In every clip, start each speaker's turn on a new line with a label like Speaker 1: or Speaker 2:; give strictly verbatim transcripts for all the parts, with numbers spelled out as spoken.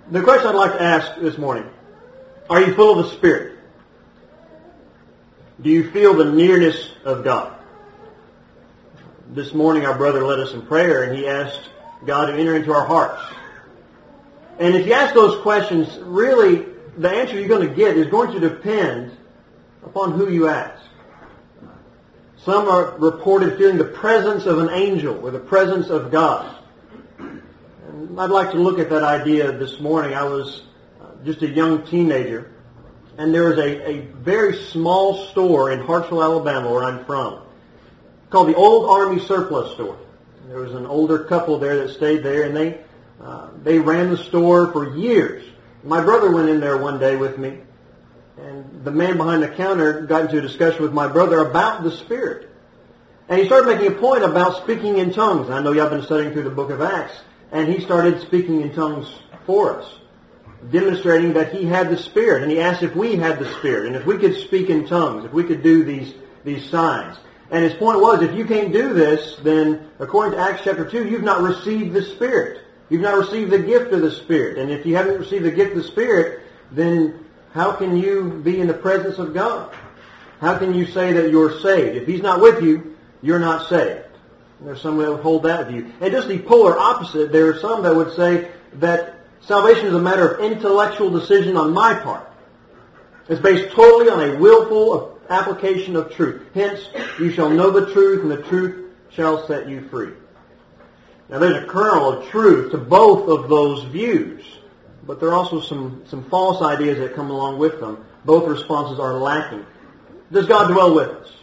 Speaker 1: The question I'd like to ask this morning, are you full of the Spirit? Do you feel the nearness of God? This morning our brother led us in prayer and he asked God to enter into our hearts. And if you ask those questions, really the answer you're going to get is going to depend upon who you ask. Some are reported feeling the presence of an angel or the presence of God. And I'd like to look at that idea this morning. I was just a young teenager, and there was a, a very small store in Hartsville, Alabama, where I'm from, called the Old Army Surplus Store. There was an older couple there that stayed there, and they uh, they ran the store for years. My brother went in there one day with me, and the man behind the counter got into a discussion with my brother about the Spirit. And he started making a point about speaking in tongues. I know y'all been studying through the book of Acts, and he started speaking in tongues for us, demonstrating that he had the Spirit. And he asked if we had the Spirit, and if we could speak in tongues, if we could do these, these signs. And his point was, if you can't do this, then according to Acts chapter two, you've not received the Spirit. You've not received the gift of the Spirit. And if you haven't received the gift of the Spirit, then how can you be in the presence of God? How can you say that you're saved? If He's not with you, you're not saved. And there's some that would hold that view. And just the polar opposite, there are some that would say that salvation is a matter of intellectual decision on my part. It's based totally on a willful application of truth. Hence, you shall know the truth, and the truth shall set you free. Now, there's a kernel of truth to both of those views, but there are also some, some false ideas that come along with them. Both responses are lacking. Does God dwell with us?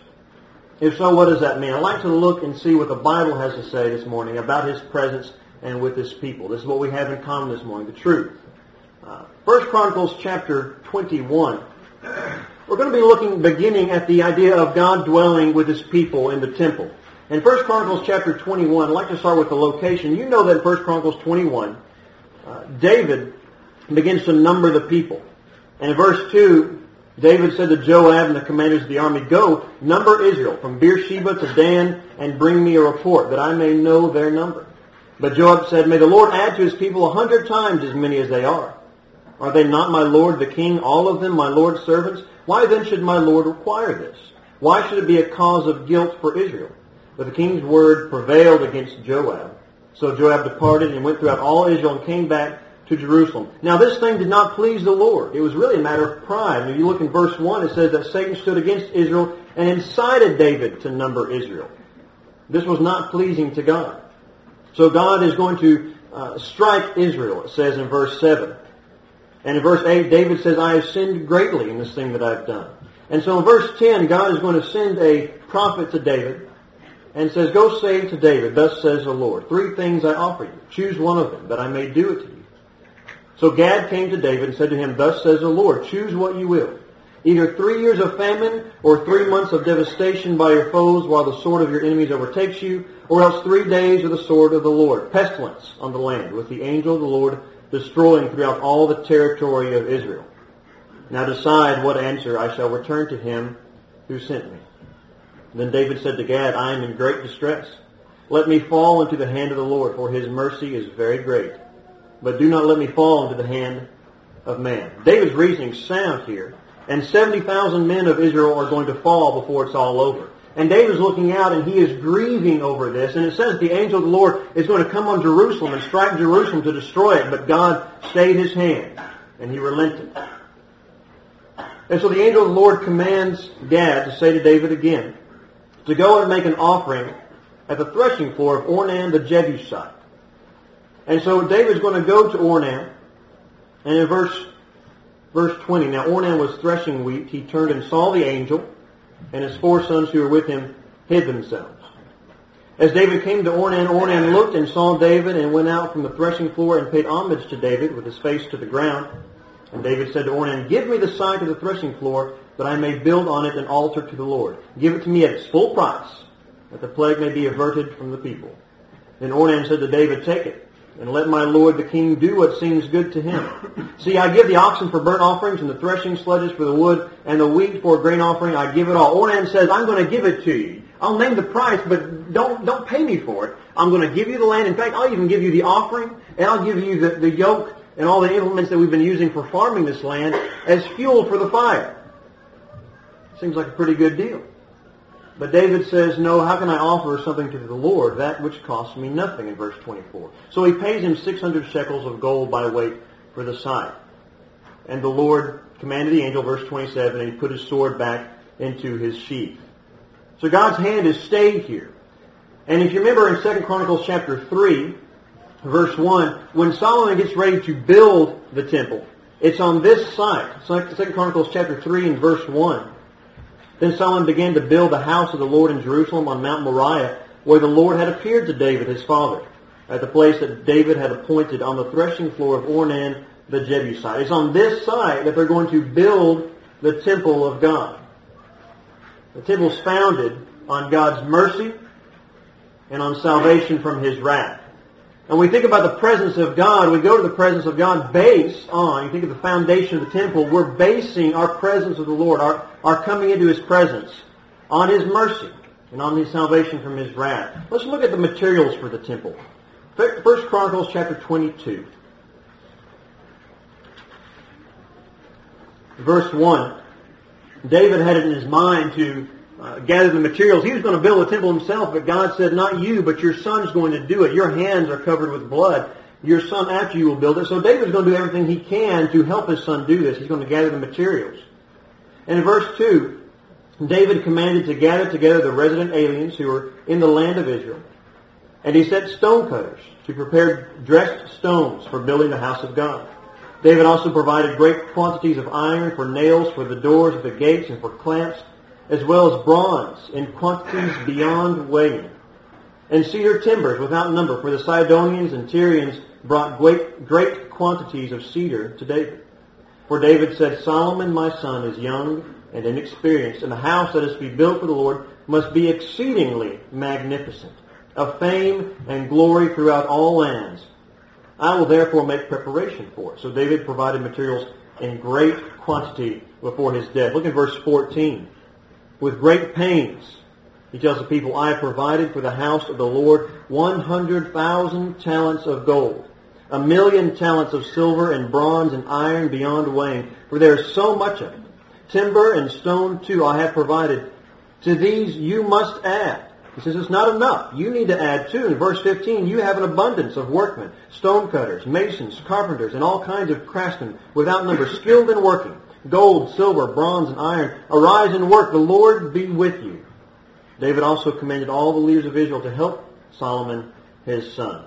Speaker 1: If so, what does that mean? I'd like to look and see what the Bible has to say this morning about His presence and with His people. This is what we have in common this morning, the truth. Uh, First Chronicles chapter twenty-one. We're going to be looking, beginning at the idea of God dwelling with His people in the temple. In First Chronicles chapter twenty-one, I'd like to start with the location. You know that in First Chronicles twenty-one, uh, David begins to number the people. And in verse two, David said to Joab and the commanders of the army, "Go, number Israel from Beersheba to Dan, and bring me a report, that I may know their number." But Joab said, "May the Lord add to His people a hundred times as many as they are. Are they not my lord the king, all of them my lord's servants? Why then should my lord require this? Why should it be a cause of guilt for Israel?" But the king's word prevailed against Joab. So Joab departed and went throughout all Israel and came back to Jerusalem. Now this thing did not please the Lord. It was really a matter of pride. When you look in verse one, it says that Satan stood against Israel and incited David to number Israel. This was not pleasing to God. So God is going to uh, strike Israel, it says in verse seven. And in verse eight, David says, "I have sinned greatly in this thing that I've done." And so in verse ten, God is going to send a prophet to David and says, "Go say to David, thus says the Lord, three things I offer you. Choose one of them, that I may do it to you." So Gad came to David and said to him, "Thus says the Lord, choose what you will. Either three years of famine or three months of devastation by your foes while the sword of your enemies overtakes you, or else three days of the sword of the Lord, pestilence on the land, with the angel of the Lord destroying throughout all the territory of Israel. Now decide what answer I shall return to him who sent me." Then David said to Gad, "I am in great distress. Let me fall into the hand of the Lord, for His mercy is very great. But do not let me fall into the hand of man." David's reasoning is sound here. And seventy thousand men of Israel are going to fall before it's all over. And David's looking out and he is grieving over this. And it says the angel of the Lord is going to come on Jerusalem and strike Jerusalem to destroy it. But God stayed His hand and He relented. And so the angel of the Lord commands Gad to say to David again, to go and make an offering at the threshing floor of Ornan the Jebusite. And so David's going to go to Ornan, and in verse verse twenty, now Ornan was threshing wheat. He turned and saw the angel, and his four sons who were with him hid themselves. As David came to Ornan, Ornan looked and saw David and went out from the threshing floor and paid homage to David with his face to the ground. And David said to Ornan, "Give me the site of the threshing floor, that I may build on it an altar to the Lord. Give it to me at its full price, that the plague may be averted from the people." Then Ornan said to David, "Take it, and let my lord the king do what seems good to him. See, I give the oxen for burnt offerings, and the threshing sledges for the wood, and the wheat for a grain offering. I give it all." Ornan says, "I'm going to give it to you. I'll name the price, but don't don't pay me for it. I'm going to give you the land. In fact, I'll even give you the offering, and I'll give you the, the yoke and all the implements that we've been using for farming this land as fuel for the fire. Seems like a pretty good deal. But David says, no, how can I offer something to the Lord, that which costs me nothing, in verse twenty-four. So he pays him six hundred shekels of gold by weight for the side. And the Lord commanded the angel, verse twenty-seven, and he put his sword back into his sheath. So God's hand has stayed here. And if you remember in Second Chronicles chapter three, verse one, when Solomon gets ready to build the temple, it's on this site. Second Chronicles chapter three and verse one. Then Solomon began to build the house of the Lord in Jerusalem on Mount Moriah, where the Lord had appeared to David his father, at the place that David had appointed on the threshing floor of Ornan the Jebusite. It's on this site that they're going to build the temple of God. The temple is founded on God's mercy and on salvation from his wrath. And when we think about the presence of God, we go to the presence of God based on, you think of the foundation of the temple, we're basing our presence of the Lord, our, our coming into his presence, on his mercy and on his salvation from his wrath. Let's look at the materials for the temple. First Chronicles chapter twenty-two. Verse one. David had it in his mind to uh, gather the materials. He was going to build the temple himself, but God said, not you, but your son's going to do it. Your hands are covered with blood. Your son after you will build it. So David's going to do everything he can to help his son do this. He's going to gather the materials. And in verse two, David commanded to gather together the resident aliens who were in the land of Israel. And he set stonecutters to prepare dressed stones for building the house of God. David also provided great quantities of iron for nails for the doors of the gates and for clamps, as well as bronze in quantities beyond weighing, and cedar timbers without number, for the Sidonians and Tyrians brought great, great quantities of cedar to David. For David said, Solomon my son is young and inexperienced, and the house that is to be built for the Lord must be exceedingly magnificent, of fame and glory throughout all lands. I will therefore make preparation for it. So David provided materials in great quantity before his death. Look at verse fourteen. With great pains, he tells the people, I have provided for the house of the Lord one hundred thousand talents of gold, a million talents of silver and bronze and iron beyond weighing, for there is so much of it. Timber and stone too I have provided. To these you must add. He says it's not enough. You need to add too. In verse fifteen, you have an abundance of workmen, stonecutters, masons, carpenters, and all kinds of craftsmen without number, skilled in working. Gold, silver, bronze, and iron. Arise and work. The Lord be with you. David also commanded all the leaders of Israel to help Solomon, his son.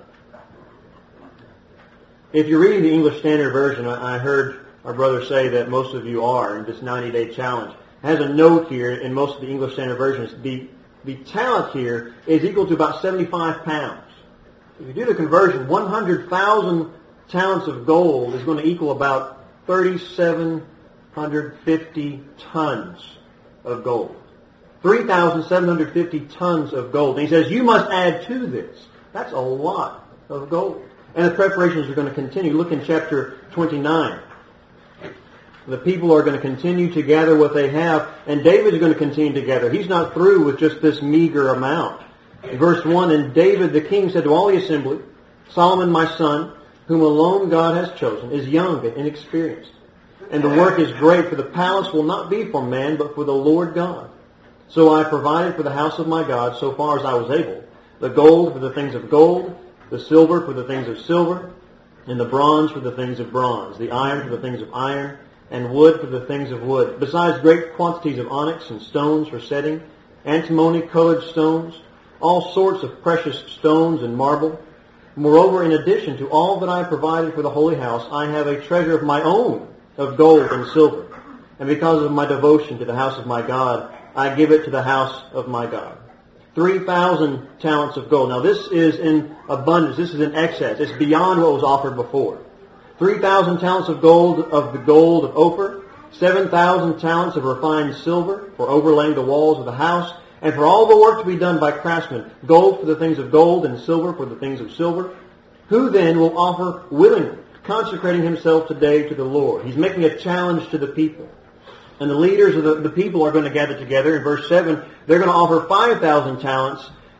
Speaker 1: If you're reading the English Standard Version, I heard our brother say that most of you are in this ninety-day challenge. It has a note here in most of the English Standard Versions. The, the talent here is equal to about seventy-five pounds. If you do the conversion, one hundred thousand talents of gold is going to equal about three thousand seven hundred fifty tons of gold. three thousand seven hundred fifty tons of gold. And he says, you must add to this. That's a lot of gold. And the preparations are going to continue. Look in chapter twenty-nine. The people are going to continue to gather what they have, and David is going to continue to gather. He's not through with just this meager amount. In verse one, and David the king said to all the assembly, Solomon my son, whom alone God has chosen, is young and inexperienced. And the work is great, for the palace will not be for man, but for the Lord God. So I provided for the house of my God, so far as I was able, the gold for the things of gold, the silver for the things of silver, and the bronze for the things of bronze, the iron for the things of iron, and wood for the things of wood, besides great quantities of onyx and stones for setting, antimony-colored stones, all sorts of precious stones and marble. Moreover, in addition to all that I provided for the holy house, I have a treasure of my own, of gold and silver. And because of my devotion to the house of my God, I give it to the house of my God. Three thousand talents of gold. Now this is in abundance. This is in excess. It's beyond what was offered before. Three thousand talents of gold of the gold of Ophir. Seven thousand talents of refined silver for overlaying the walls of the house. And for all the work to be done by craftsmen, gold for the things of gold and silver for the things of silver. Who then will offer willingly, consecrating himself today to the Lord? He's making a challenge to the people. And the leaders of the, the people are going to gather together. In verse seven, they're going to offer five thousand talents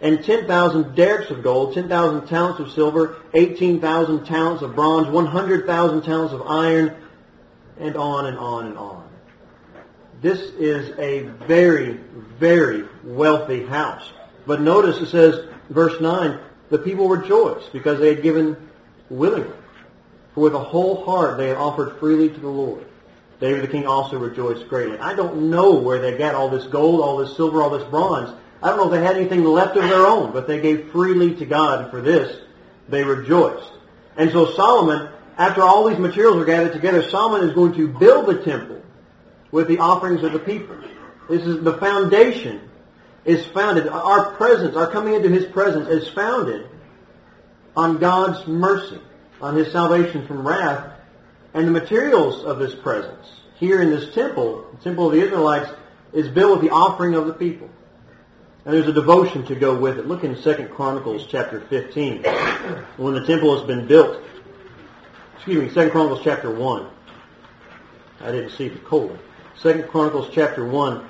Speaker 1: and ten thousand derricks of gold, ten thousand talents of silver, eighteen thousand talents of bronze, one hundred thousand talents of iron, and on and on and on. This is a very, very wealthy house. But notice it says, verse nine, the people rejoiced because they had given willingly. For with a whole heart they had offered freely to the Lord. David the king also rejoiced greatly. I don't know where they got all this gold, all this silver, all this bronze. I don't know if they had anything left of their own, but they gave freely to God, and for this they rejoiced. And so Solomon, after all these materials are gathered together, Solomon is going to build the temple with the offerings of the people. This is the foundation is founded. Our presence, our coming into His presence is founded on God's mercy, on His salvation from wrath, and the materials of this presence here in this temple, the temple of the Israelites, is built with the offering of the people. And there's a devotion to go with it. Look in Second Chronicles chapter fifteen. When the temple has been built. Excuse me, Second Chronicles chapter one. I didn't see the colon. Second Chronicles chapter one.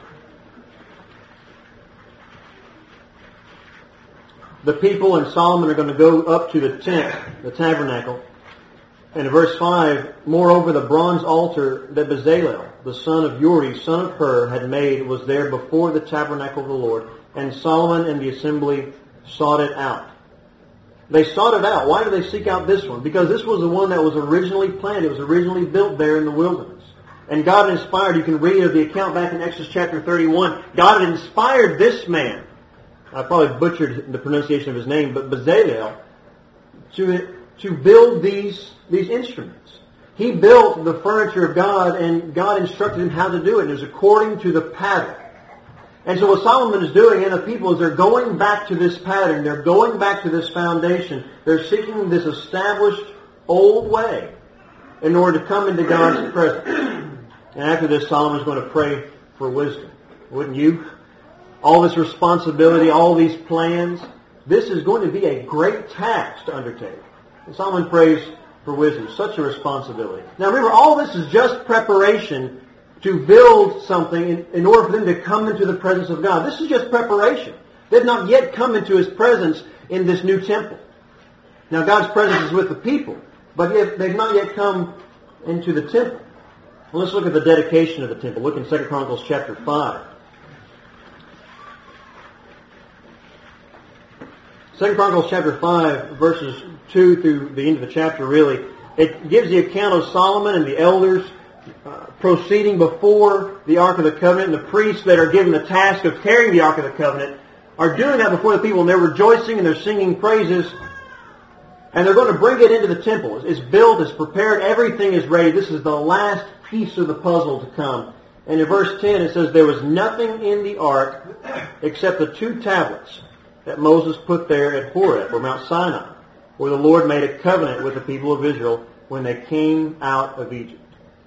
Speaker 1: The people and Solomon are going to go up to the tent, the tabernacle. And in verse five, moreover, the bronze altar that Bezalel, the son of Uri, son of Hur, had made was there before the tabernacle of the Lord. And Solomon and the assembly sought it out. They sought it out. Why did they seek out this one? Because this was the one that was originally planned. It was originally built there in the wilderness. And God inspired, you can read of the account back in Exodus chapter thirty-one, God had inspired this man, I probably butchered the pronunciation of his name, but Bezalel, to, to build these, these instruments. He built the furniture of God, and God instructed him how to do it. It was according to the pattern. And so what Solomon is doing, and the people, is they're going back to this pattern. They're going back to this foundation. They're seeking this established old way in order to come into God's presence. And after this, Solomon's going to pray for wisdom. Wouldn't you? All this responsibility, all these plans. This is going to be a great task to undertake. And Solomon prays for wisdom. Such a responsibility. Now remember, all this is just preparation to build something in, in order for them to come into the presence of God. This is just preparation. They've not yet come into His presence in this new temple. Now God's presence is with the people, but yet they've not yet come into the temple. Well, let's look at the dedication of the temple. Look in Second Chronicles chapter five. Second Chronicles chapter five, verses two through the end of the chapter, really, it gives the account of Solomon and the elders uh, proceeding before the Ark of the Covenant, and the priests that are given the task of carrying the Ark of the Covenant are doing that before the people, and they're rejoicing and they're singing praises, and they're going to bring it into the temple. It's built, it's prepared, everything is ready. This is the last piece of the puzzle to come. And in verse ten it says, there was nothing in the ark except the two tablets that Moses put there at Horeb, or Mount Sinai, where the Lord made a covenant with the people of Israel when they came out of Egypt.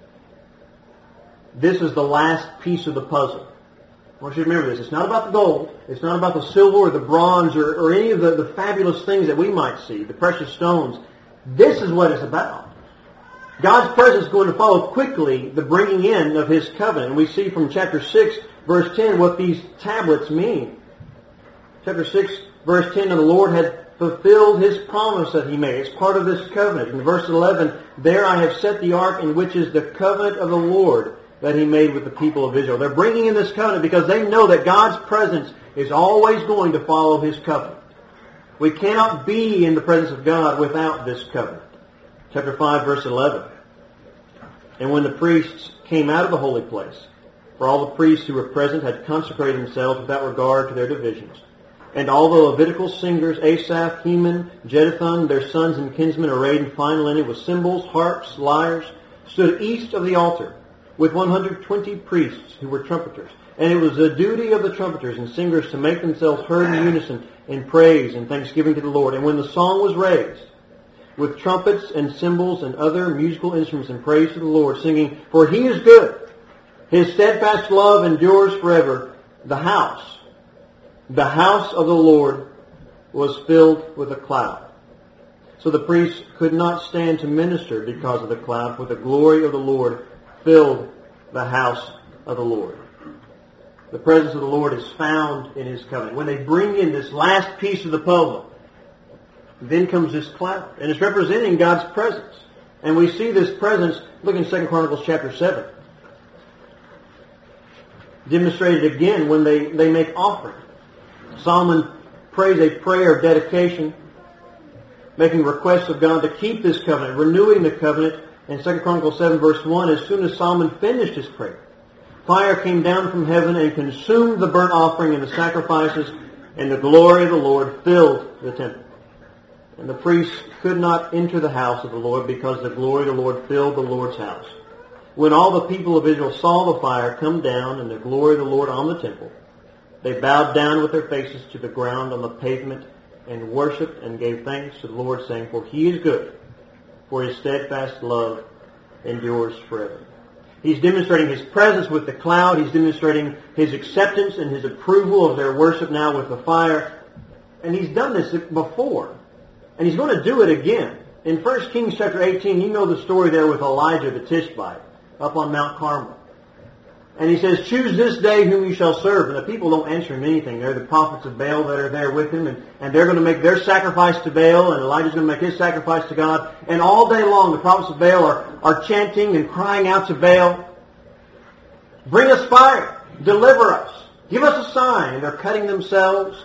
Speaker 1: This is the last piece of the puzzle. I want you to remember this. It's not about the gold. It's not about the silver or the bronze or, or any of the, the fabulous things that we might see, the precious stones. This is what it's about. God's presence is going to follow quickly the bringing in of His covenant. And we see from chapter six, verse ten, what these tablets mean. Chapter six, verse ten, and the Lord had fulfilled His promise that He made. It's part of this covenant. In verse eleven, there I have set the ark, in which is the covenant of the Lord that He made with the people of Israel. They're bringing in this covenant because they know that God's presence is always going to follow His covenant. We cannot be in the presence of God without this covenant. Chapter five, verse eleven. And when the priests came out of the holy place, for all the priests who were present had consecrated themselves without regard to their divisions, and all the Levitical singers, Asaph, Heman, Jeduthun, their sons and kinsmen, arrayed in fine linen with cymbals, harps, lyres, stood east of the altar with one hundred twenty priests who were trumpeters. And it was the duty of the trumpeters and singers to make themselves heard in unison in praise and thanksgiving to the Lord. And when the song was raised, with trumpets and cymbals and other musical instruments in praise to the Lord, singing, for He is good, His steadfast love endures forever, the house, the house of the Lord was filled with a cloud. So the priests could not stand to minister because of the cloud, for the glory of the Lord filled the house of the Lord. The presence of the Lord is found in His covenant. When they bring in this last piece of the puzzle, then comes this cloud. And it's representing God's presence. And we see this presence, look in Second Chronicles chapter seven. Demonstrated again when they, they make offering. Solomon prays a prayer of dedication, making requests of God to keep this covenant, renewing the covenant. In Second Chronicles seven verse one, as soon as Solomon finished his prayer, fire came down from heaven and consumed the burnt offering and the sacrifices, and the glory of the Lord filled the temple. And the priests could not enter the house of the Lord because the glory of the Lord filled the Lord's house. When all the people of Israel saw the fire come down and the glory of the Lord on the temple, they bowed down with their faces to the ground on the pavement and worshipped and gave thanks to the Lord, saying, For He is good, for His steadfast love endures forever. He's demonstrating His presence with the cloud. He's demonstrating His acceptance and His approval of their worship now with the fire. And He's done this before. And He's going to do it again. In First Kings chapter eighteen, you know the story there with Elijah the Tishbite up on Mount Carmel. And he says, choose this day whom you shall serve. And the people don't answer him anything. They're the prophets of Baal that are there with him. And, and they're going to make their sacrifice to Baal. And Elijah's going to make his sacrifice to God. And all day long, the prophets of Baal are, are chanting and crying out to Baal, bring us fire. Deliver us. Give us a sign. And they're cutting themselves.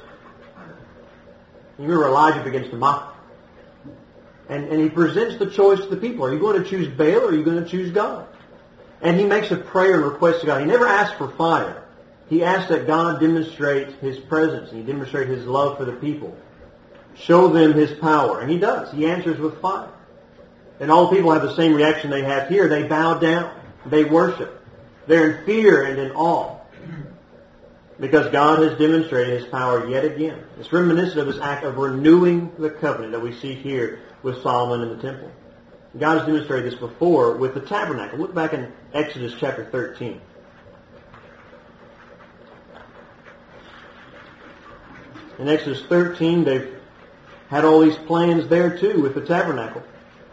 Speaker 1: You remember Elijah begins to mock. And, and he presents the choice to the people. Are you going to choose Baal or are you going to choose God? And he makes a prayer and request to God. He never asked for fire. He asked that God demonstrate His presence. And He demonstrate His love for the people. Show them His power. And He does. He answers with fire. And all the people have the same reaction they have here. They bow down. They worship. They're in fear and in awe. Because God has demonstrated His power yet again. It's reminiscent of this act of renewing the covenant that we see here with Solomon in the temple. God has demonstrated this before with the tabernacle. Look back in Exodus chapter thirteen. In Exodus thirteen, they've had all these plans there too with the tabernacle.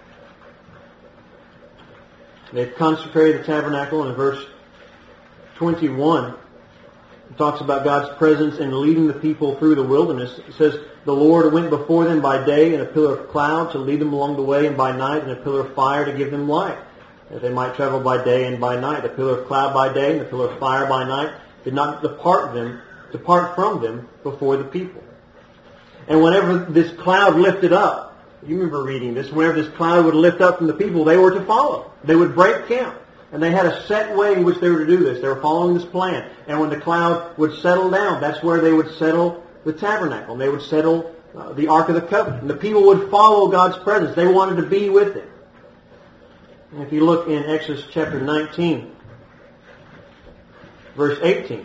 Speaker 1: They've consecrated the tabernacle, and in verse twenty-one, it talks about God's presence in leading the people through the wilderness. It says, the Lord went before them by day in a pillar of cloud to lead them along the way, and by night in a pillar of fire to give them light, that they might travel by day and by night. The pillar of cloud by day and the pillar of fire by night did not depart them, depart from them before the people. And whenever this cloud lifted up, you remember reading this, whenever this cloud would lift up from the people, they were to follow. They would break camp. And they had a set way in which they were to do this. They were following this plan. And when the cloud would settle down, that's where they would settle the tabernacle. And they would settle uh, the Ark of the Covenant. And the people would follow God's presence. They wanted to be with Him. And if you look in Exodus chapter nineteen, verse eighteen,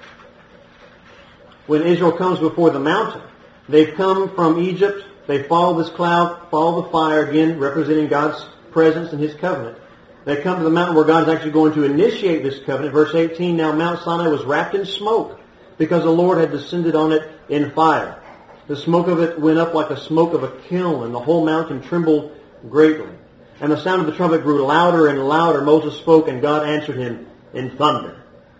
Speaker 1: when Israel comes before the mountain, they've come from Egypt. They follow this cloud, follow the fire, again representing God's presence and His covenant. They come to the mountain where God is actually going to initiate this covenant. Verse eighteen, now Mount Sinai was wrapped in smoke because the Lord had descended on it in fire. The smoke of it went up like the smoke of a kiln, and the whole mountain trembled greatly. And the sound of the trumpet grew louder and louder. Moses spoke, and God answered him in thunder.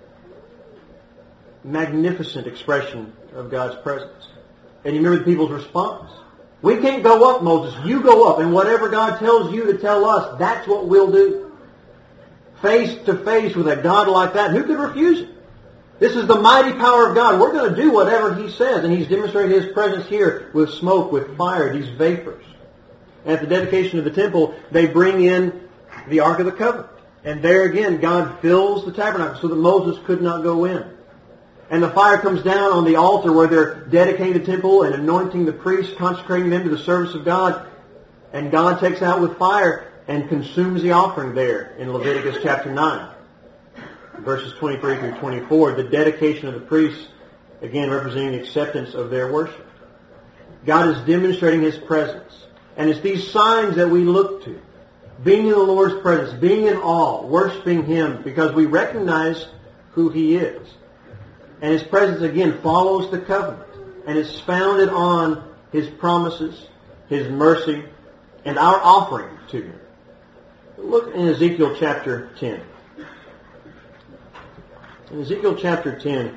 Speaker 1: Magnificent expression of God's presence. And you remember the people's response. We can't go up, Moses. You go up, and whatever God tells you to tell us, that's what we'll do. Face to face with a God like that, who could refuse it? This is the mighty power of God. We're going to do whatever He says. And He's demonstrated His presence here with smoke, with fire, these vapors. And at the dedication of the temple, they bring in the Ark of the Covenant. And there again, God fills the tabernacle so that Moses could not go in. And the fire comes down on the altar where they're dedicating the temple and anointing the priests, consecrating them to the service of God. And God takes out with fire and consumes the offering there in Leviticus chapter nine. Verses twenty-three through twenty-four, the dedication of the priests, again representing the acceptance of their worship. God is demonstrating His presence. And it's these signs that we look to. Being in the Lord's presence, being in awe, worshiping Him, because we recognize who He is. And His presence, again, follows the covenant. And it's founded on His promises, His mercy, and our offering to Him. Look in Ezekiel chapter ten. In Ezekiel chapter ten,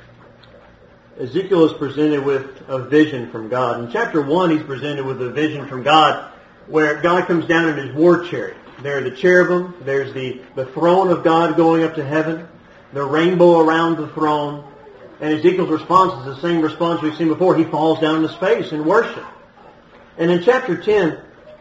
Speaker 1: Ezekiel is presented with a vision from God. In chapter one, he's presented with a vision from God where God comes down in his war chariot. There are the cherubim, there's the, the throne of God going up to heaven, the rainbow around the throne, and Ezekiel's response is the same response we've seen before. He falls down into space in worship. And in chapter ten,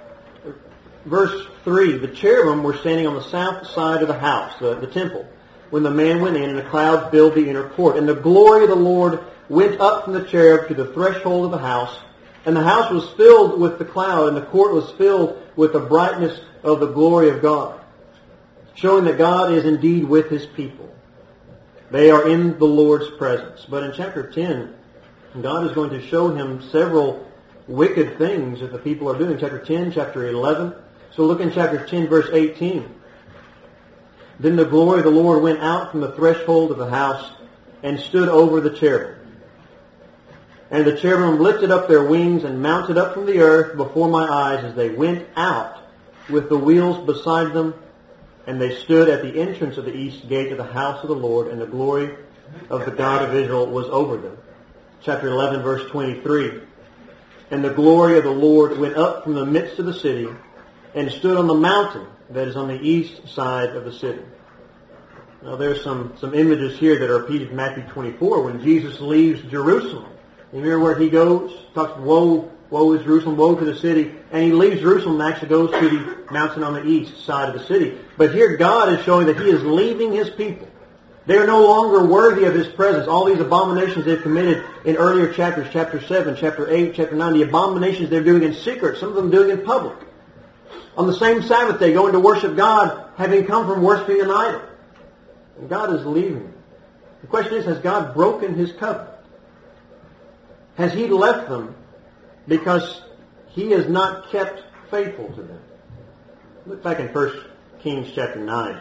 Speaker 1: verse three, the cherubim were standing on the south side of the house, the, the temple, when the man went in and a cloud filled the inner court. And the glory of the Lord went up from the cherub to the threshold of the house, and the house was filled with the cloud, and the court was filled with the brightness of the glory of God, showing that God is indeed with his people. They are in the Lord's presence. But in chapter ten, God is going to show him several wicked things that the people are doing. Chapter ten, chapter eleven. So look in chapter ten, verse eighteen. Then the glory of the Lord went out from the threshold of the house and stood over the cherubim. And the cherubim lifted up their wings and mounted up from the earth before my eyes as they went out with the wheels beside them. And they stood at the entrance of the east gate of the house of the Lord, and the glory of the God of Israel was over them. Chapter eleven, verse twenty-three. And the glory of the Lord went up from the midst of the city and stood on the mountain that is on the east side of the city. Now there's some, some images here that are repeated in Matthew twenty-four when Jesus leaves Jerusalem. You remember where he goes? Talks, woe, woe is Jerusalem, woe to the city. And he leaves Jerusalem and actually goes to the mountain on the east side of the city. But here God is showing that he is leaving his people. They are no longer worthy of his presence. All these abominations they've committed in earlier chapters, chapter seven, chapter eight, chapter nine, the abominations they're doing in secret, some of them doing in public. On the same Sabbath day, going to worship God, having come from worshiping an idol. And God is leaving them. The question is, has God broken his covenant? Has he left them because he has not kept faithful to them? Look back in First Kings chapter nine.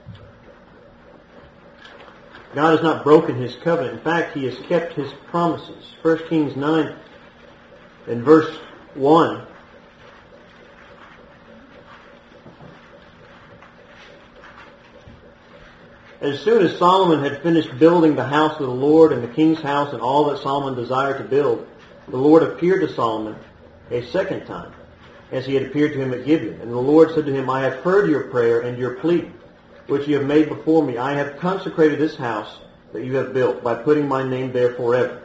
Speaker 1: God has not broken his covenant. In fact, he has kept his promises. First Kings nine and verse one. As soon as Solomon had finished building the house of the Lord and the king's house and all that Solomon desired to build, the Lord appeared to Solomon a second time, as he had appeared to him at Gibeon. And the Lord said to him, I have heard your prayer and your plea, which you have made before me. I have consecrated this house that you have built by putting my name there forever.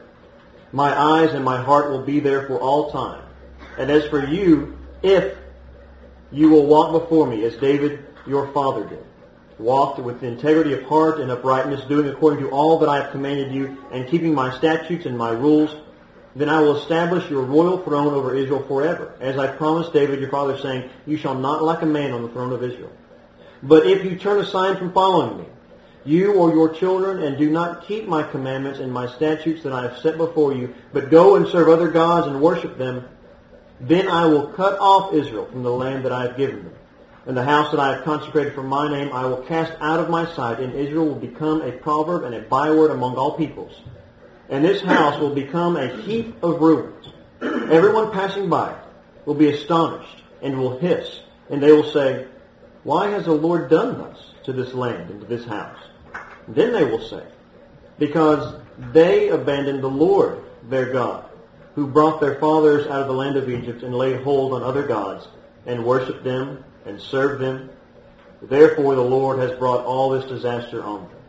Speaker 1: My eyes and my heart will be there for all time. And as for you, if you will walk before me as David your father did, walked with integrity of heart and uprightness, doing according to all that I have commanded you, and keeping my statutes and my rules, then I will establish your royal throne over Israel forever, as I promised David your father, saying, you shall not lack a man on the throne of Israel. But if you turn aside from following me, you or your children, and do not keep my commandments and my statutes that I have set before you, but go and serve other gods and worship them, then I will cut off Israel from the land that I have given them. And the house that I have consecrated for my name I will cast out of my sight, and Israel will become a proverb and a byword among all peoples. And this house will become a heap of ruins. Everyone passing by will be astonished and will hiss, and they will say, why has the Lord done thus to this land and to this house? And then they will say, because they abandoned the Lord their God, who brought their fathers out of the land of Egypt and laid hold on other gods and worshipped them and serve them. Therefore the Lord has brought all this disaster on them.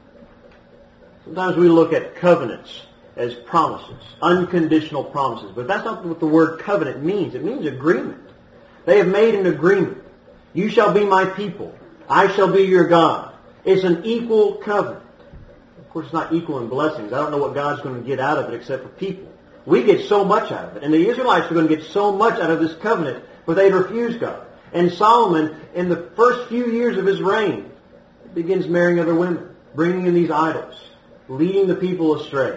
Speaker 1: Sometimes we look at covenants as promises, unconditional promises. But that's not what the word covenant means. It means agreement. They have made an agreement. You shall be my people. I shall be your God. It's an equal covenant. Of course, it's not equal in blessings. I don't know what God's going to get out of it except for people. We get so much out of it. And the Israelites are going to get so much out of this covenant, but they refuse God. And Solomon, in the first few years of his reign, begins marrying other women, bringing in these idols, leading the people astray,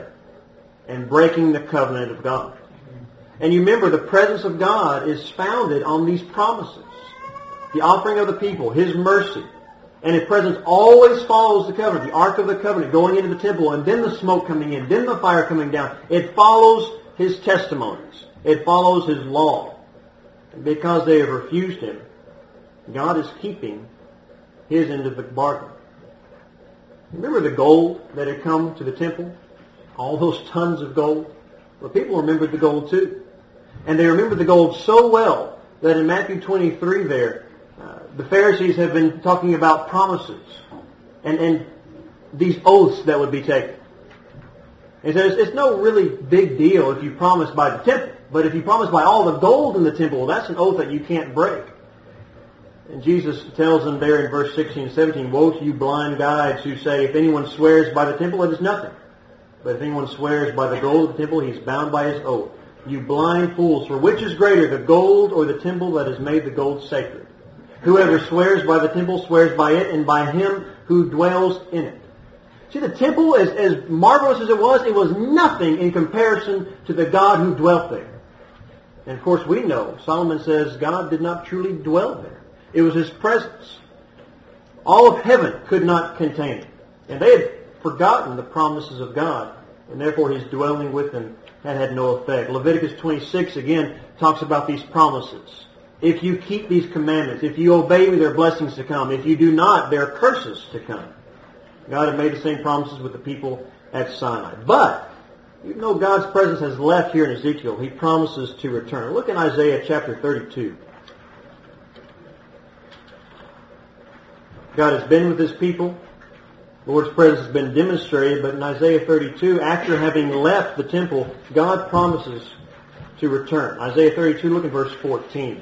Speaker 1: and breaking the covenant of God. And you remember, the presence of God is founded on these promises. The offering of the people, his mercy, and his presence always follows the covenant. The Ark of the Covenant going into the temple, and then the smoke coming in, then the fire coming down. It follows his testimonies. It follows his law. And because they have refused him, God is keeping his end of the bargain. Remember the gold that had come to the temple? All those tons of gold? Well, people remembered the gold too. And they remembered the gold so well that in Matthew twenty-three there, uh, the Pharisees have been talking about promises and, and these oaths that would be taken. And so it's, it's no really big deal if you promise by the temple. But if you promise by all the gold in the temple, well, that's an oath that you can't break. And Jesus tells them there in verse sixteen and seventeen, "Woe to you blind guides who say, if anyone swears by the temple, it is nothing. But if anyone swears by the gold of the temple, he is bound by his oath. You blind fools, for which is greater, the gold or the temple that has made the gold sacred? Whoever swears by the temple swears by it and by him who dwells in it." See, the temple, as, as marvelous as it was, it was nothing in comparison to the God who dwelt there. And of course we know, Solomon says God did not truly dwell there. It was His presence. All of heaven could not contain it. And they had forgotten the promises of God, and therefore His dwelling with them had had no effect. Leviticus twenty-six again talks about these promises. If you keep these commandments, if you obey me, there are blessings to come. If you do not, there are curses to come. God had made the same promises with the people at Sinai. But, even though God's presence has left here in Ezekiel, He promises to return. Look in Isaiah chapter thirty-two. God has been with His people. The Lord's presence has been demonstrated, but in Isaiah thirty-two, after having left the temple, God promises to return. Isaiah thirty-two, look at verse fourteen.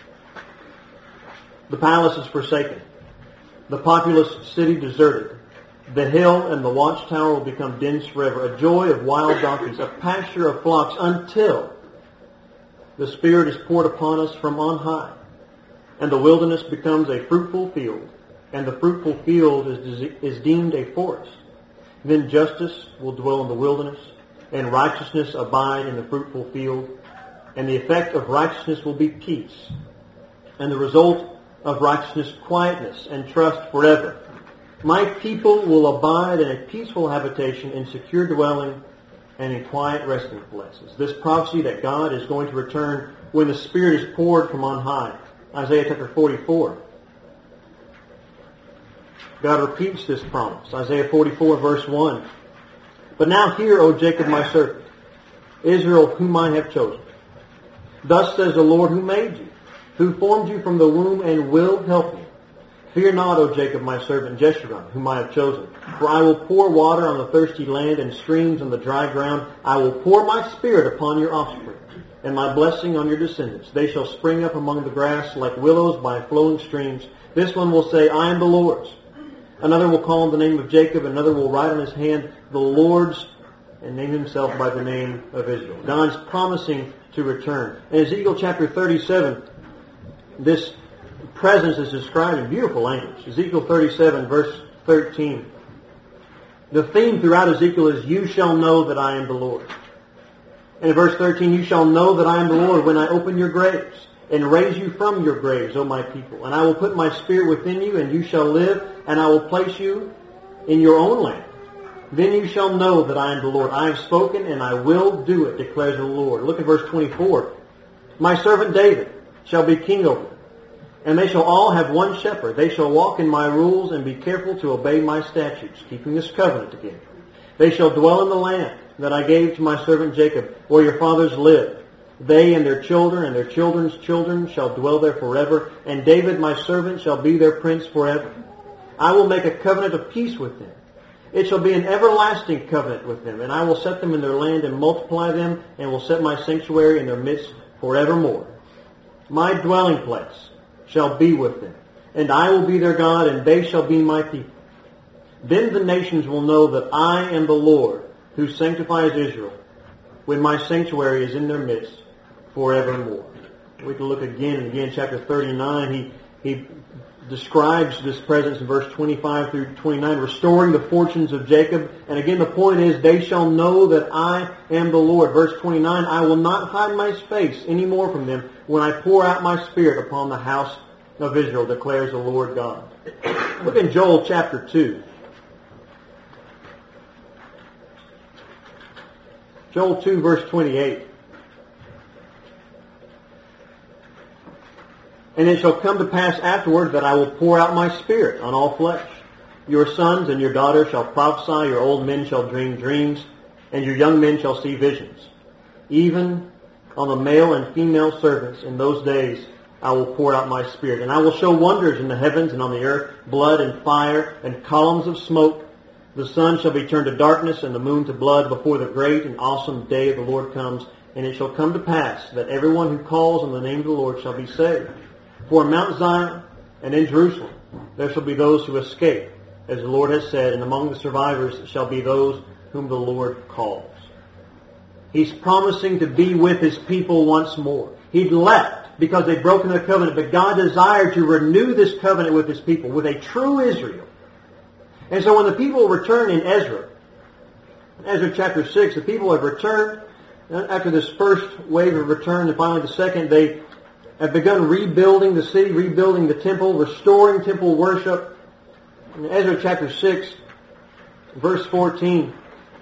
Speaker 1: "The palace is forsaken, the populous city deserted. The hill and the watchtower will become dens forever, a joy of wild donkeys, a pasture of flocks, until the Spirit is poured upon us from on high, and the wilderness becomes a fruitful field, and the fruitful field is, is deemed a forest. Then justice will dwell in the wilderness, and righteousness abide in the fruitful field, and the effect of righteousness will be peace, and the result of righteousness quietness and trust forever. My people will abide in a peaceful habitation, in secure dwelling, and in quiet resting places." This prophecy that God is going to return when the Spirit is poured from on high. Isaiah chapter forty-four. God repeats this promise. Isaiah forty-four verse one. "But now hear, O Jacob my servant, Israel whom I have chosen. Thus says the Lord who made you, who formed you from the womb and will help you. Fear not, O Jacob, my servant, Jeshurun, whom I have chosen. For I will pour water on the thirsty land and streams on the dry ground. I will pour my Spirit upon your offspring, and my blessing on your descendants. They shall spring up among the grass like willows by flowing streams. This one will say, I am the Lord's. Another will call on the name of Jacob. Another will write on his hand, the Lord's, and name himself by the name of Israel." God's promising to return. In Ezekiel chapter thirty-seven, this presence is described in beautiful language. Ezekiel thirty-seven, verse thirteen. The theme throughout Ezekiel is, "You shall know that I am the Lord." And in verse thirteen, "You shall know that I am the Lord when I open your graves and raise you from your graves, O my people. And I will put my Spirit within you, and you shall live, and I will place you in your own land. Then you shall know that I am the Lord. I have spoken, and I will do it, declares the Lord." Look at verse twenty-four. "My servant David shall be king over them. And they shall all have one shepherd. They shall walk in my rules and be careful to obey my statutes," keeping this covenant again. "They shall dwell in the land that I gave to my servant Jacob, where your fathers lived. They and their children and their children's children shall dwell there forever. And David my servant shall be their prince forever. I will make a covenant of peace with them. It shall be an everlasting covenant with them. And I will set them in their land and multiply them, and will set my sanctuary in their midst forevermore. My dwelling place shall be with them, and I will be their God, and they shall be my people. Then the nations will know that I am the Lord, who sanctifies Israel, when my sanctuary is in their midst forevermore." We can look again and again, chapter thirty-nine. He he describes this presence in verse twenty-five through twenty-nine, restoring the fortunes of Jacob. And again, the point is, they shall know that I am the Lord. Verse twenty-nine, "I will not hide my face any more from them when I pour out my Spirit upon the house of Israel, declares the Lord God." Look in Joel chapter two. Joel two, verse twenty-eight. "And it shall come to pass afterward that I will pour out my Spirit on all flesh. Your sons and your daughters shall prophesy, your old men shall dream dreams, and your young men shall see visions. Even on the male and female servants in those days I will pour out my Spirit. And I will show wonders in the heavens and on the earth, blood and fire and columns of smoke. The sun shall be turned to darkness and the moon to blood before the great and awesome day of the Lord comes. And it shall come to pass that everyone who calls on the name of the Lord shall be saved. For in Mount Zion and in Jerusalem there shall be those who escape, as the Lord has said, and among the survivors shall be those whom the Lord calls. He's promising to be with His people once more. He'd left because they'd broken the covenant, but God desired to renew this covenant with His people, with a true Israel. And so when the people return in Ezra, Ezra chapter six, the people have returned. After this first wave of return, and finally the second, they have begun rebuilding the city, rebuilding the temple, restoring temple worship. In Ezra chapter six, verse fourteen,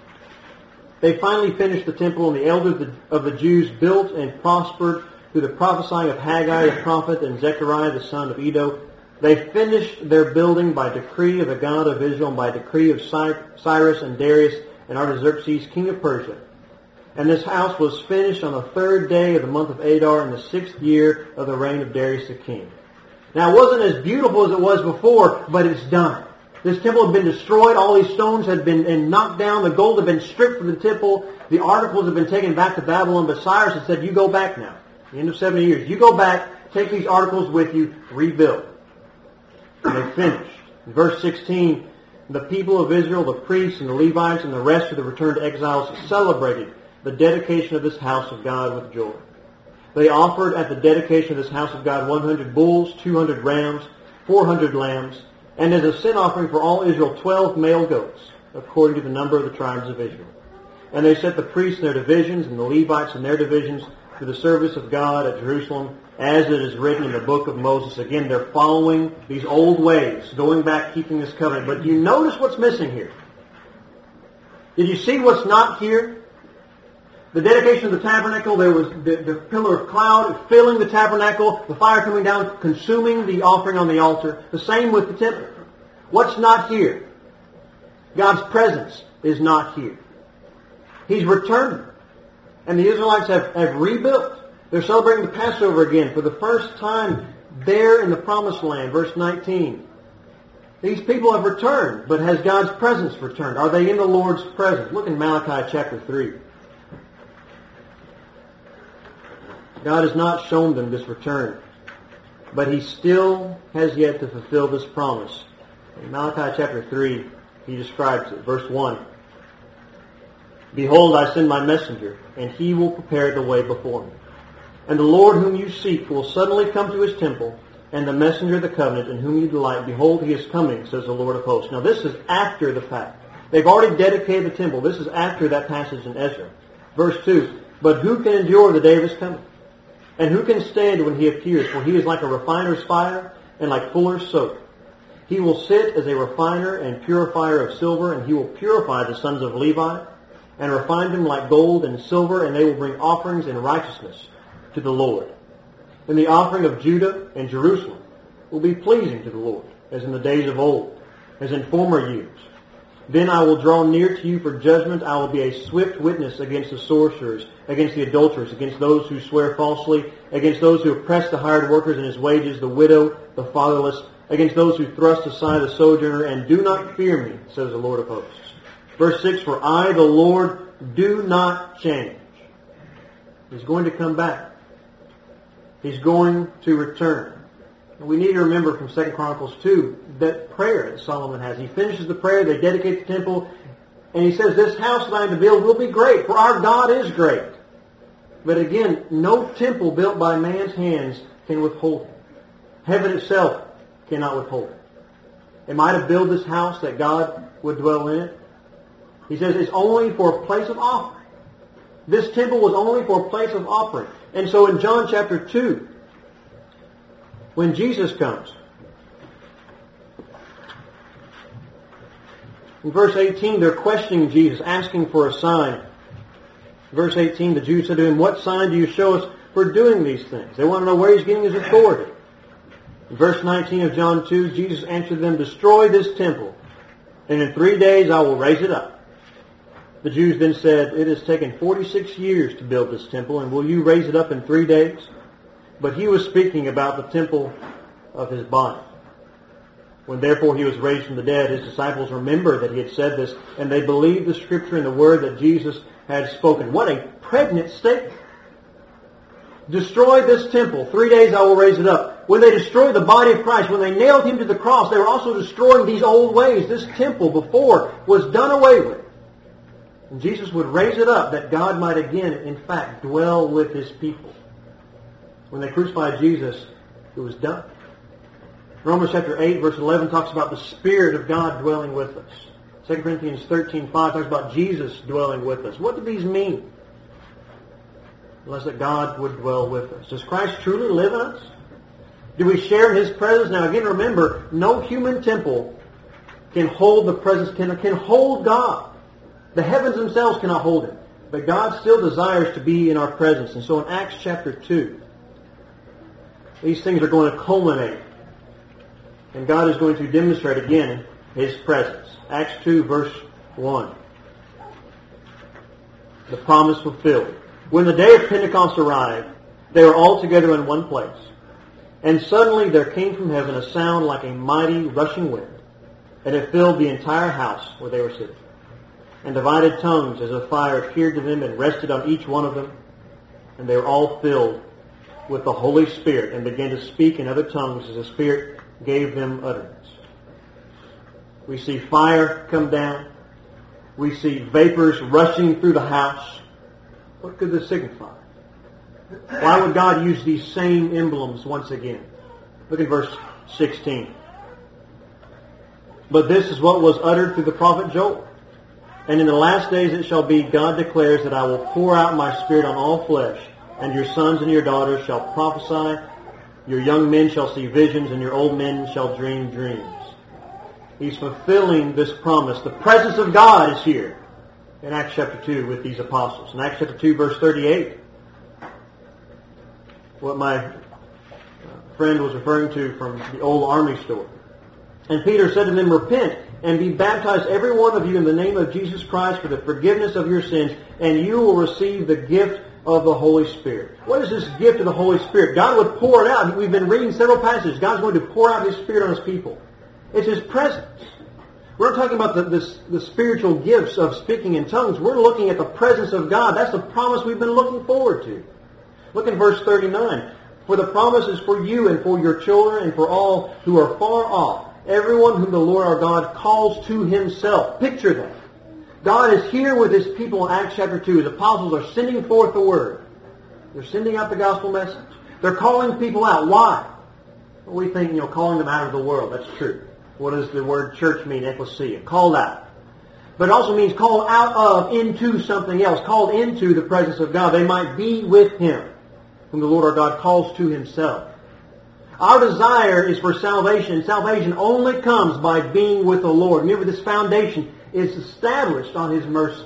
Speaker 1: they finally finished the temple, and the elders of the, of the Jews built and prospered through the prophesying of Haggai the prophet and Zechariah the son of Iddo. They finished their building by decree of the God of Israel and by decree of Cyrus and Darius and Artaxerxes, king of Persia. And this house was finished on the third day of the month of Adar in the sixth year of the reign of Darius the king. Now, it wasn't as beautiful as it was before, but it's done. This temple had been destroyed. All these stones had been knocked down. The gold had been stripped from the temple. The articles had been taken back to Babylon. But Cyrus had said, you go back now. At the end of seventy years. You go back, take these articles with you, rebuild. And they finished. In verse sixteen, the people of Israel, the priests and the Levites and the rest of the returned exiles celebrated the dedication of this house of God with joy. They offered at the dedication of this house of God one hundred bulls, two hundred rams, four hundred lambs, and as a sin offering for all Israel, twelve male goats, according to the number of the tribes of Israel. And they set the priests in their divisions and the Levites in their divisions to the service of God at Jerusalem, as it is written in the book of Moses. Again, they're following these old ways, going back, keeping this covenant. But you notice what's missing here. Did you see what's not here? The dedication of the tabernacle, there was the, the pillar of cloud filling the tabernacle, the fire coming down, consuming the offering on the altar. The same with the temple. What's not here? God's presence is not here. He's returning. And the Israelites have, have rebuilt. They're celebrating the Passover again for the first time there in the Promised Land. Verse nineteen. These people have returned, but has God's presence returned? Are they in the Lord's presence? Look in Malachi chapter three. God has not shown them this return, but He still has yet to fulfill this promise. In Malachi chapter three, He describes it. Verse one. Behold, I send my messenger, and he will prepare the way before me. And the Lord whom you seek will suddenly come to His temple, and the messenger of the covenant in whom you delight, behold, he is coming, says the Lord of hosts. Now this is after the fact. They've already dedicated the temple. This is after that passage in Ezra. Verse two. But who can endure the day of His coming? And who can stand when He appears? For He is like a refiner's fire and like fuller's soap. He will sit as a refiner and purifier of silver, and He will purify the sons of Levi and refine them like gold and silver, and they will bring offerings in righteousness to the Lord. And the offering of Judah and Jerusalem will be pleasing to the Lord, as in the days of old, as in former years. Then I will draw near to you for judgment. I will be a swift witness against the sorcerers, against the adulterers, against those who swear falsely, against those who oppress the hired workers and his wages, the widow, the fatherless, against those who thrust aside the sojourner, and do not fear me, says the Lord of hosts. Verse six, for I, the Lord, do not change. He's going to come back. He's going to return. And we need to remember from Second Chronicles two that prayer that Solomon has. He finishes the prayer, they dedicate the temple, and he says, this house that I am to build will be great, for our God is great. But again, no temple built by man's hands can withhold Him. Heaven itself cannot withhold Him. Am I to build this house that God would dwell in it? He says it's only for a place of offering. This temple was only for a place of offering. And so in John chapter two, when Jesus comes, in verse eighteen, they're questioning Jesus, asking for a sign. Verse eighteen, the Jews said to Him, what sign do you show us for doing these things? They want to know where He's getting His authority. In verse nineteen of John two, Jesus answered them, destroy this temple, and in three days I will raise it up." The Jews then said, "It has taken forty-six years to build this temple, and will you raise it up in three days?" But he was speaking about the temple of his body. When therefore he was raised from the dead, his disciples remembered that he had said this, and they believed the Scripture and the word that Jesus had spoken. What a pregnant statement. Destroy this temple. Three days I will raise it up. When they destroyed the body of Christ, when they nailed him to the cross, they were also destroying these old ways. This temple before was done away with. And Jesus would raise it up that God might again, in fact, dwell with his people. When they crucified Jesus, it was done. Romans chapter eight, verse eleven talks about the Spirit of God dwelling with us. Second Corinthians thirteen five talks about Jesus dwelling with us. What do these mean? Unless that God would dwell with us. Does Christ truly live in us? Do we share in his presence? Now again, remember, no human temple can hold the presence, can, can hold God. The heavens themselves cannot hold him. But God still desires to be in our presence. And so in Acts chapter two, these things are going to culminate. And God is going to demonstrate again his presence. Acts two, verse one. The promise fulfilled. When the day of Pentecost arrived, they were all together in one place. And suddenly there came from heaven a sound like a mighty rushing wind, and it filled the entire house where they were sitting. And divided tongues as of fire appeared to them and rested on each one of them. And they were all filled with the Holy Spirit and began to speak in other tongues as the Spirit gave them utterance. We see fire come down. We see vapors rushing through the house. What could this signify? Why would God use these same emblems once again? Look at verse sixteen. But this is what was uttered through the prophet Joel. And in the last days it shall be, God declares, that I will pour out my Spirit on all flesh, and your sons and your daughters shall prophesy, your young men shall see visions, and your old men shall dream dreams. He's fulfilling this promise. The presence of God is here in Acts chapter two with these apostles. In Acts chapter two, verse thirty-eight, what my friend was referring to from the old army story. And Peter said to them, "Repent and be baptized every one of you in the name of Jesus Christ for the forgiveness of your sins, and you will receive the gift of the Holy Spirit." What is this gift of the Holy Spirit? God would pour it out. We've been reading several passages. God's going to pour out his Spirit on his people. It's his presence. We're not talking about the, the, the spiritual gifts of speaking in tongues. We're looking at the presence of God. That's the promise we've been looking forward to. Look in verse thirty-nine. "For the promise is for you and for your children and for all who are far off, everyone whom the Lord our God calls to himself." Picture that. God is here with his people in Acts chapter two. His apostles are sending forth the word. They're sending out the gospel message. They're calling people out. Why? Well, we think, you know, calling them out of the world. That's true. What does the word church mean? Ecclesia. Called out. But it also means called out of, into something else. Called into the presence of God. They might be with him, whom the Lord our God calls to himself. Our desire is for salvation. Salvation only comes by being with the Lord. Remember, this foundation is established on his mercy.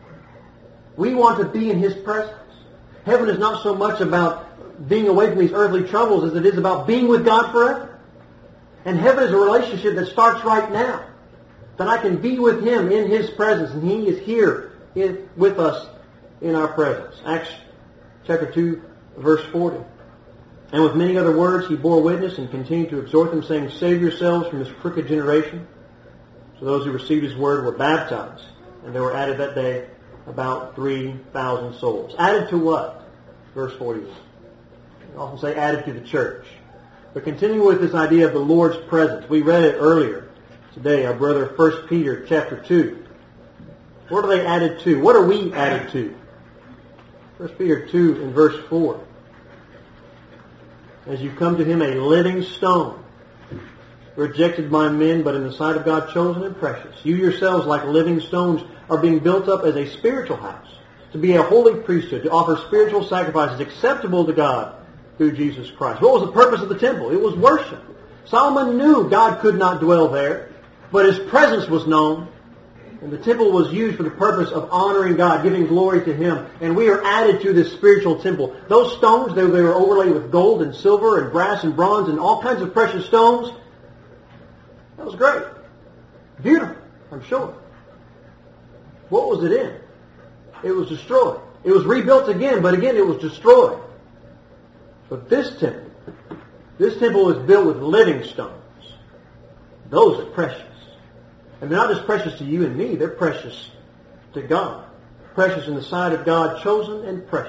Speaker 1: We want to be in his presence. Heaven is not so much about being away from these earthly troubles as it is about being with God forever. And heaven is a relationship that starts right now. That I can be with him in his presence, and he is here in, with us in our presence. Acts chapter two, verse forty. "And with many other words he bore witness and continued to exhort them, saying, Save yourselves from this crooked generation. So those who received his word were baptized, and there were added that day about three thousand souls." Added to what? Verse forty-one. We often say added to the church. But continuing with this idea of the Lord's presence, we read it earlier today, our brother First Peter chapter two. What are they added to? What are we added to? First Peter two and verse four. "As you come to him a living stone, rejected by men, but in the sight of God chosen and precious. You yourselves, like living stones, are being built up as a spiritual house, to be a holy priesthood, to offer spiritual sacrifices acceptable to God through Jesus Christ." What was the purpose of the temple? It was worship. Solomon knew God could not dwell there, but his presence was known. And the temple was used for the purpose of honoring God, giving glory to him. And we are added to this spiritual temple. Those stones, they, they were overlaid with gold and silver and brass and bronze and all kinds of precious stones. That was great. Beautiful. I'm sure. What was it in? It was destroyed. It was rebuilt again, but again it was destroyed. But this temple, this temple was built with living stones. Those are precious. And they're not just precious to you and me, they're precious to God. Precious in the sight of God, chosen and precious.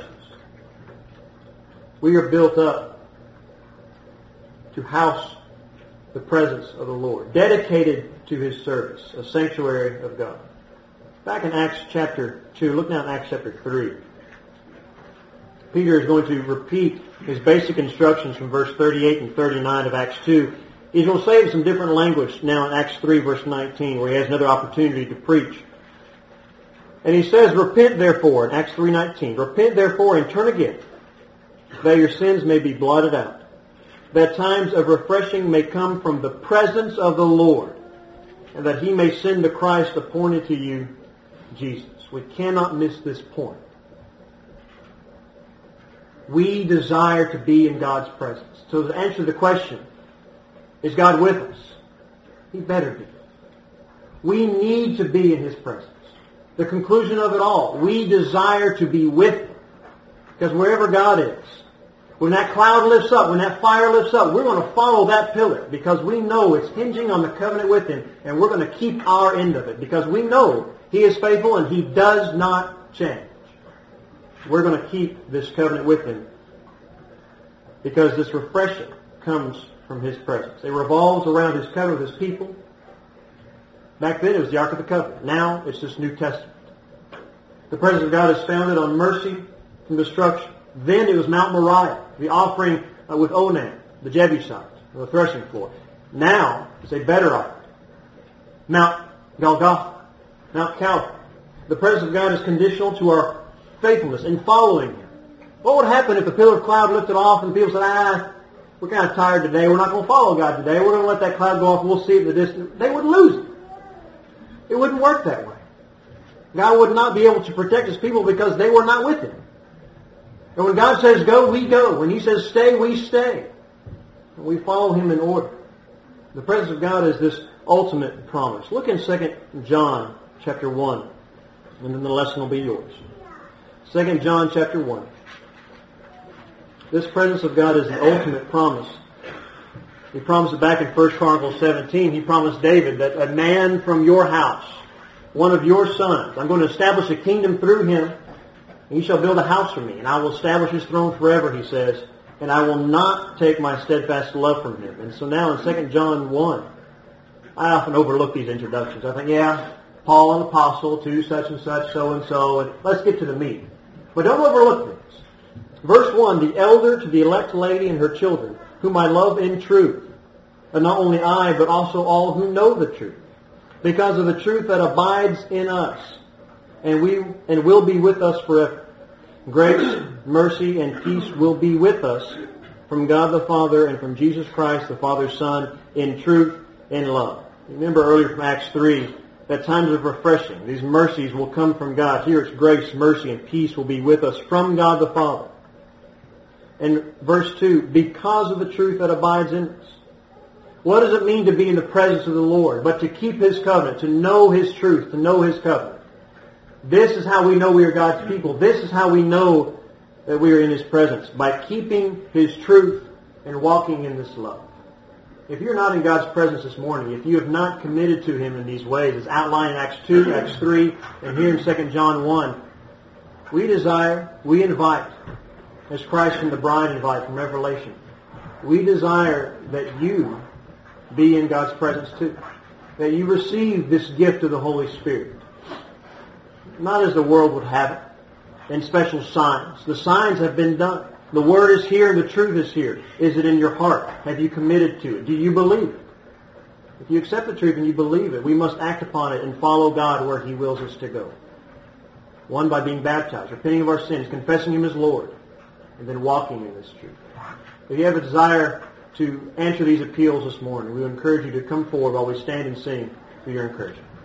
Speaker 1: We are built up to house the presence of the Lord, dedicated to His service, a sanctuary of God. Back in Acts chapter two, look now in Acts chapter three. Peter is going to repeat his basic instructions from verse thirty-eight and thirty-nine of Acts two. He's going to say it in some different language now in Acts three, verse nineteen, where he has another opportunity to preach. And he says, repent therefore, in Acts three nineteen, repent therefore and turn again, that your sins may be blotted out, that times of refreshing may come from the presence of the Lord, and that He may send the Christ appointed to you, Jesus. We cannot miss this point. We desire to be in God's presence. So to answer the question, is God with us? He better be. We need to be in His presence. The conclusion of it all, we desire to be with Him. Because wherever God is, when that cloud lifts up, when that fire lifts up, we're going to follow that pillar because we know it's hinging on the covenant with Him, and we're going to keep our end of it because we know He is faithful and He does not change. We're going to keep this covenant with Him because this refreshing comes from His presence. It revolves around His covenant with His people. Back then it was the Ark of the Covenant. Now it's this New Testament. The presence of God is founded on mercy from destruction. Then it was Mount Moriah, the offering uh, with Onan, the Jebusite, the threshing floor. Now it's a better offering. Mount Golgotha, Mount Calvary. The presence of God is conditional to our faithfulness in following Him. What would happen if the pillar of cloud lifted off and people said, ah, we're kind of tired today, we're not going to follow God today, we're going to let that cloud go off and we'll see it in the distance? They would lose it. It wouldn't work that way. God would not be able to protect His people because they were not with Him. And when God says go, we go. When He says stay, we stay. And we follow Him in order. The presence of God is this ultimate promise. Look in Second John chapter one, and then the lesson will be yours. Second John chapter one. This presence of God is the ultimate promise. He promised it back in First Chronicles seventeen. He promised David that a man from your house, one of your sons, I'm going to establish a kingdom through him, and he shall build a house for me, and I will establish his throne forever, he says, and I will not take my steadfast love from him. And so now in Second John one, I often overlook these introductions. I think, yeah, Paul, an apostle, to such and such, so and so, and let's get to the meat. But don't overlook this. Verse one, the elder to the elect lady and her children, whom I love in truth, and not only I, but also all who know the truth, because of the truth that abides in us, and we and will be with us forever. Grace, mercy, and peace will be with us from God the Father and from Jesus Christ, the Father's Son, in truth and love. Remember earlier from Acts three, that times of refreshing, these mercies will come from God. Here it's grace, mercy, and peace will be with us from God the Father. And verse two, because of the truth that abides in us. What does it mean to be in the presence of the Lord? But to keep His covenant, to know His truth, to know His covenant. This is how we know we are God's people. This is how we know that we are in His presence, by keeping His truth and walking in this love. If you're not in God's presence this morning, if you have not committed to Him in these ways, as outlined in Acts two, Acts three, and here in Second John one, we desire, we invite, as Christ and the bride invite from Revelation, we desire that you be in God's presence too. That you receive this gift of the Holy Spirit. Not as the world would have it, in special signs. The signs have been done. The Word is here and the truth is here. Is it in your heart? Have you committed to it? Do you believe it? If you accept the truth and you believe it, we must act upon it and follow God where He wills us to go. One, by being baptized, repenting of our sins, confessing Him as Lord, and then walking in this truth. If you have a desire to answer these appeals this morning, we encourage you to come forward while we stand and sing for your encouragement.